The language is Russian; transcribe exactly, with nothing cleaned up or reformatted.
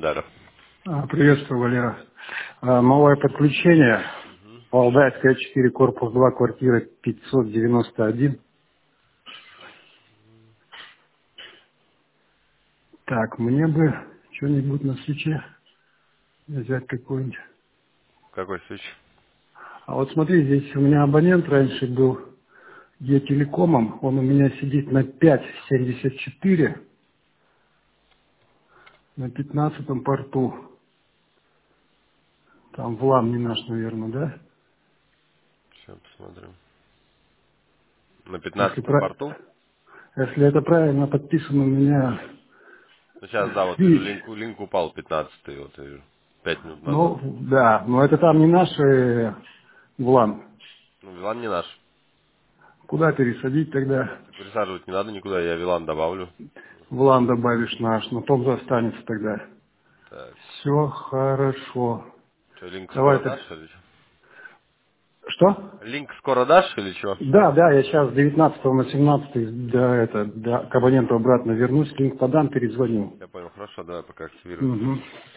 Да. А, Приветствую, Валера. А, Новое подключение. Угу. Валдайская четыре, корпус два, квартира пятьсот девяносто один. Так, мне бы что-нибудь на свече взять какой-нибудь. Какой свич? А вот смотри, здесь у меня абонент раньше был Е-телекомом. Он у меня сидит на пять семьдесят четыре, на пятнадцатом порту. Там влам не наш, наверное, да? Сейчас посмотрим. На Если, пятнадцатом про- порту? Если это правильно подписано у меня Ну, сейчас, да, вот вижу, свич. линк, линк упал пятнадцатый, вот вижу. Пять минут назад. Ну, да, но это там не наш э, влам. Ну, Вилан не наш. Куда пересадить тогда? Так пересаживать не надо никуда, я Вилан добавлю. Влам добавишь наш, на том же останется тогда. Так. Все хорошо. Что, линк Давай скоро так. дашь или что? Что? Линк скоро дашь или что? Да, да, я сейчас с девятнадцатого на семнадцатый до, это, до, к абоненту обратно вернусь, линк подам, перезвоню. Я понял, хорошо, давай пока активирую. Угу.